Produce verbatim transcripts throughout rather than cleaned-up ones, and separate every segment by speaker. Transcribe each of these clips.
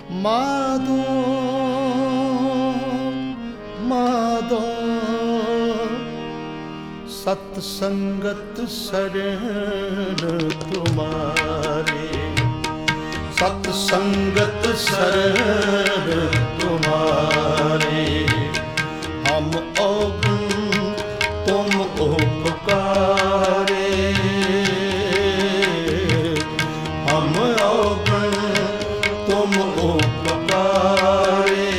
Speaker 1: ਮਾਧੋ ਮਾਧੋ ਸਤ ਸੰਗਤ ਸਰਣ ਤੁਮਾਰੇ, ਸਤ ਸੰਗਤ ਸਰਣ ਤੁਮਾਰੇ। ਹਮ ਔਗਣ ਤੁਮ ਉਪਕਾਰੇ, ਹਮ ਔਗਣ ਤੁਮ ਉਪਕਾਰੇ।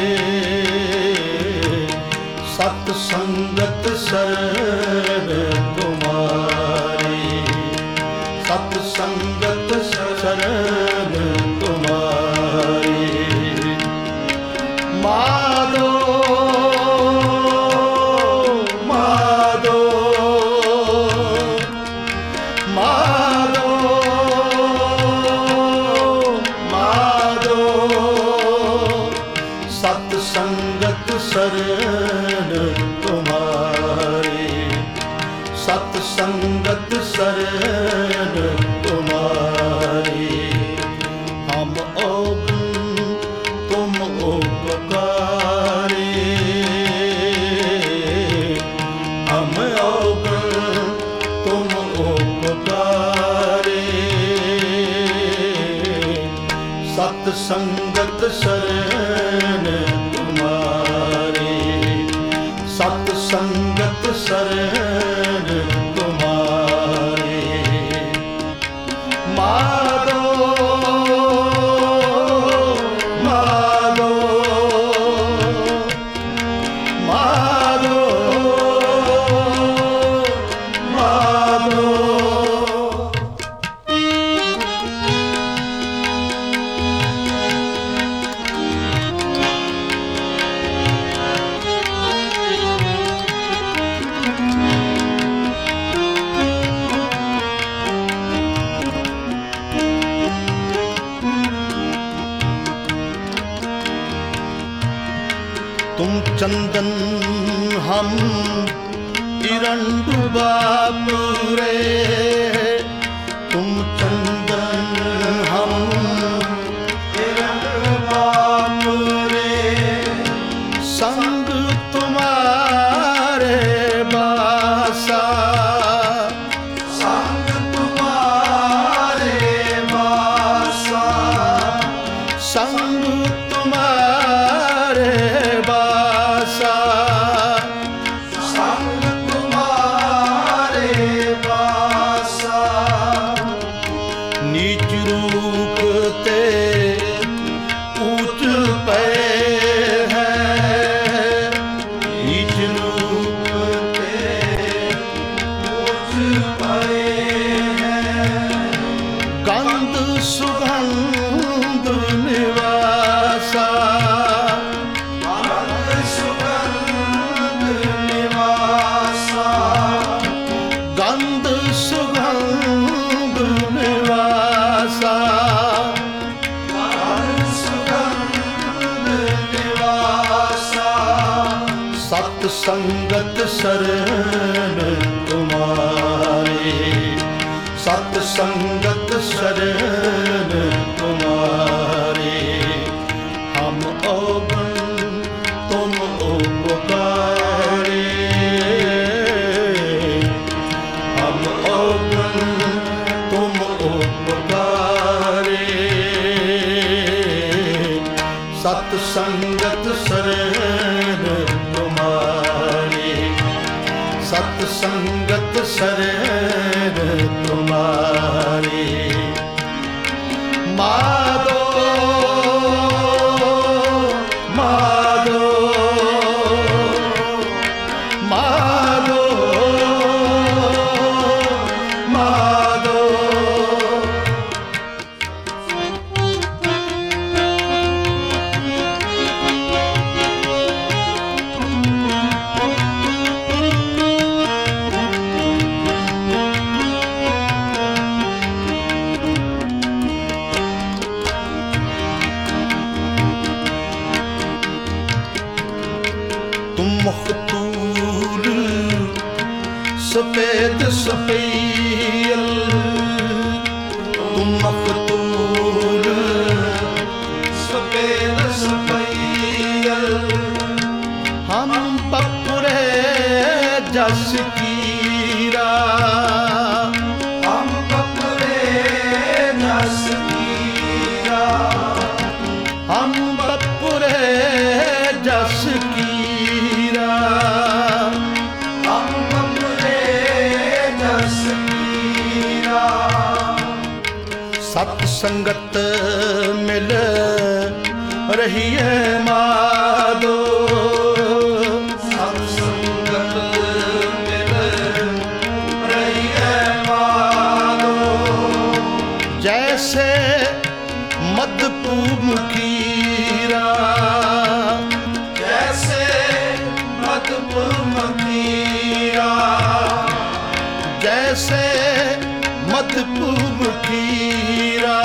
Speaker 1: ਸਤ ਸੰਗਤ ਸਰਣ ਤੁਮਾਰੇ, ਸਤ ਸੰਗਤ ਸਰਣ ਤੁਮਾਰੇ। ਮਾਧੋ ਮਾਧੋ ਮਾਧੋ ਮਾਧੋ ਸਤ ਸੰਗਤ ਸਰਣ ਤੁਮਾਰੇ, ਸਤ ਸੰਗਤ ਸਰਣ ਤੁਮਾਰੇ। ਹਮ ਔਗਣ ਤੁਮ ਉਪਕਾਰੇ, ਹਮ ਔਗਣ ਤੁਮ ਉਪਕਾਰੇ। ਸਤ ਸੰਗਤ ਸਰਣ ਤੁਮਾਰੇ, ਸਤ ਸੰਗਤ ਸਰਣ ਤੁਮਾਰੇ। ਮਾਧੋ ਮਾਧੋ ਮਾਧੋ ਮਾਧੋ। तुम चंदन हम इरंडु बापुरे, तुम चंदन हम इरंडु बापुरे। संग तुम्हारे बासा, संग तुम्हारे बासा। संग तुम्हारे बासा, संग तुम्हारे बासा। नीच रूप ते ऊंच पे है, नीच रूप ते ऊंच पे है। गंध सुगंध निवासा, गंध सुगंध निवासा। गंध सुगंध निवासा, गंध सुगंध निवासा। सत संगत सरन तुम्हारे, सत संगत सरन तुम्हारे। हम औगण तुम उपकारे, हम औगण तुम उपकारे। सत संगत सरन तुम्हारे, सत संगत सरन तुम्हारे। माधो माधो माधो माधो। तुम मखतूल सफेद सफेद, तुम मखतूल सत संगत मिल रही है माधो, सत संगत मिल रही है माधो। जैसे मधुपूम खीरा, जैसे मधुपूम खीरा, जैसे मधुपूम खीरा,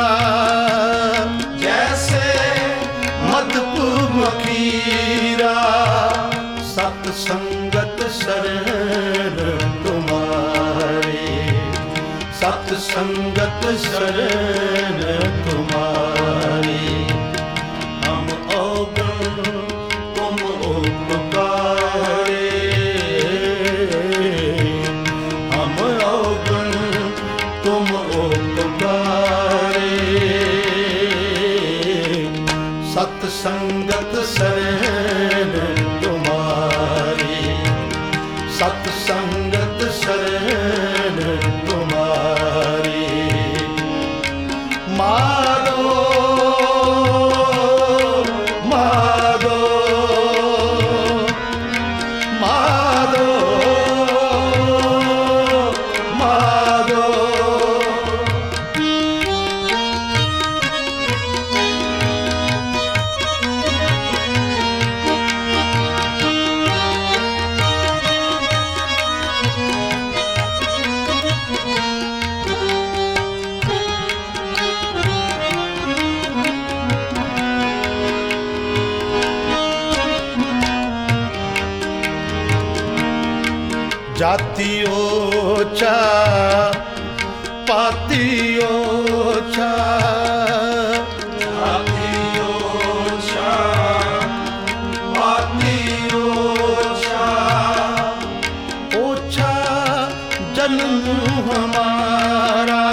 Speaker 1: जैसे मधुपूम खीरा। सत संगत शरण तुम्हारे, सत संगत शरण तुम्हारी। हम अवगुण तुम उपकारे, हम अवगुण तुम उपकारे। सत संगत शरण तुम्हारी, सत संगत शरण तुम्हारी। माधो माधो माधो माधो। जाति ओछा पाति ओछा, जाति ओछा पाति ओछा। ओछा जन्म हमारा,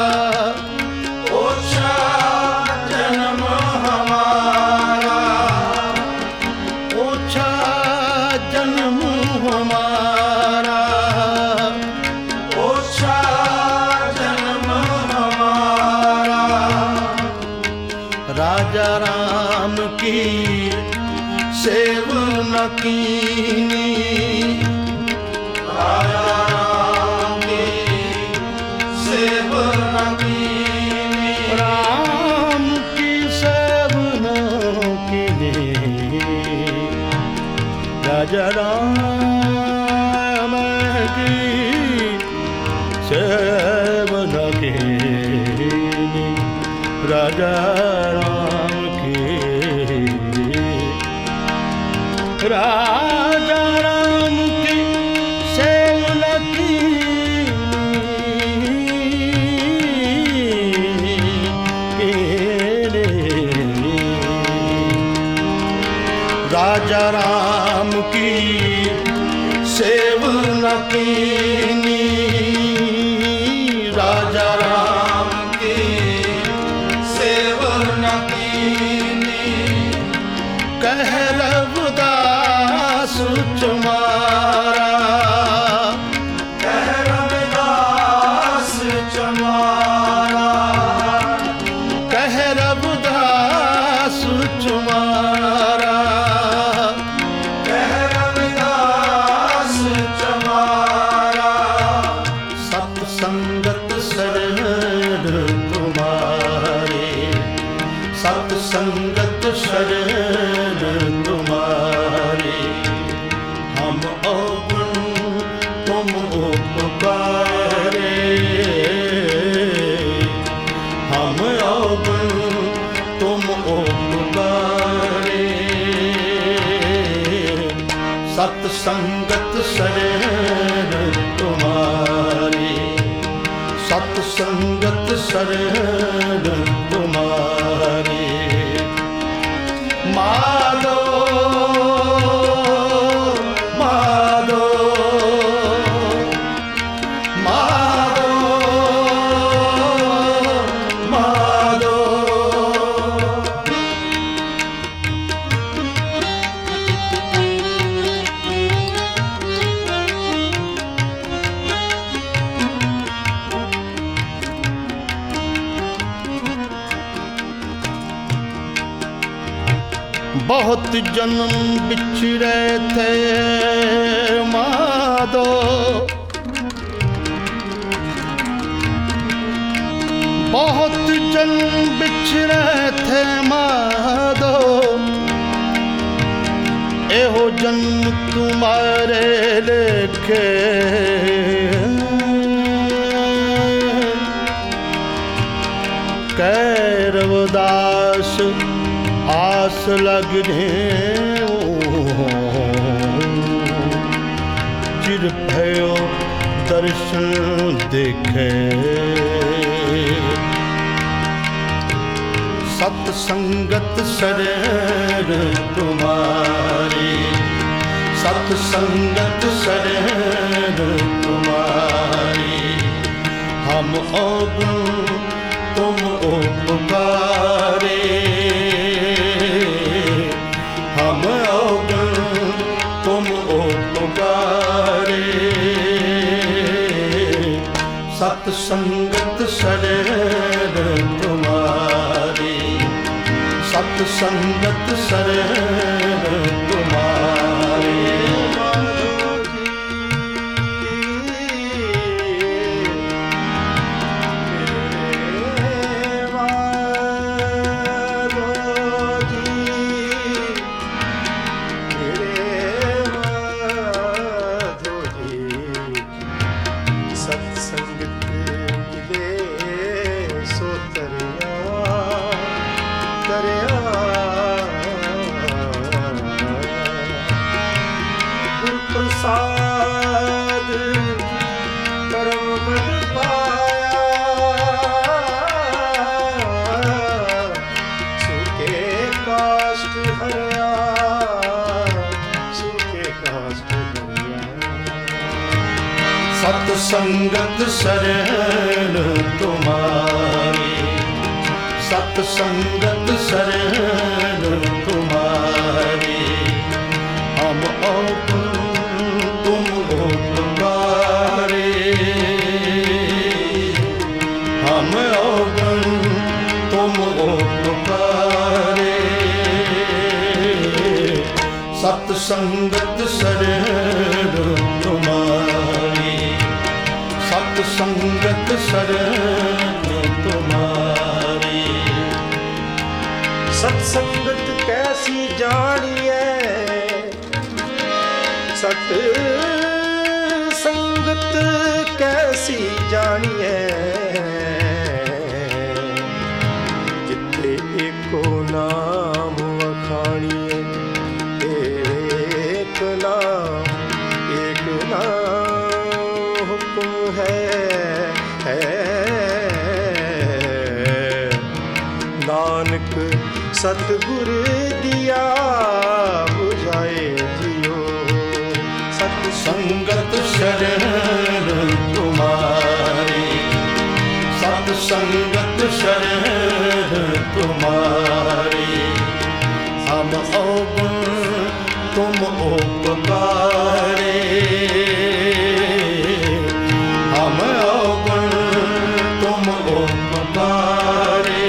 Speaker 1: ओछा जन्म हमारा, ओछा जन्म हमारा, ओछा जन्म हमारा। राजा राम की सेवा कीनी, राजा राम की सेवा कीनी, राम की सेवा कीनी। राजा राम की सेवा कीनी, राजा राम की, राजा राम की सेवा कीनी। राजा राम की सेवा कीनी, राजा राम की सेवा कीनी। कह रघुदास तुम्हारा, कह रघुदास तुम्हारा, कह रघुदास तुम्हारा, कह रघुदास तुम्हारा। सत संगत शरण तुम्हारे, सत संगत शरण तुम्हारे। हम अवगुण तुम उपकारे, हम अवगुण तुम उपकारे। सत संगत शरण तुम्हारे, सत संगत शरण तुम्हारे। माधो माधो माधो माधो। बहुत जन्म बिछड़े थे माधो, बहुत जन्म बिछड़े थे माधो, एहो जन्म तुम्हारे लेखे कैरवदास आस लगने चिर भयो दर्शन देखे। सत्संगत शरण तुम्हारी, सत्संगत शरण तुम्हारी, हम अवगुण तुम उपकारे, हम अवगुण तुम उपकारे। सत्संगत शरण तुम्हारी, सत्संगत शरण तुम्हारी।
Speaker 2: प्रसाद परम पद पाया, सूखे काष्ठ हरया, सूखे काष्ठ हरया।
Speaker 1: सत्संगत शरण तुम्हारी, सत्संगत शरण तुम्हारी, हम अवगुण तुम उपकारे, हम अवगुण तुम उपकारे। सत्संगत शरण तुम्हारी, सत्संगत शरण तुम्हारी।
Speaker 2: सत्संगत कैसी जानिए, सत संगत कैसी जानिए, जिथे एको नाम वखाणिए, एक नाम एक नाम हुक्म है, है नानक सतगुर दिया बुझाए जियो।
Speaker 1: सत्संगत शरण तुम्हारी, सत्संगत शरण तुम्हारी, हम अवगुण तुम उपकारे, हम अवगुण तुम उपकारे।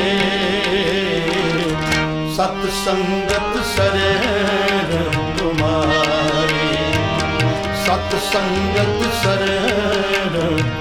Speaker 1: सत्संगत शरण तुम्हारी, सत्संगत शरण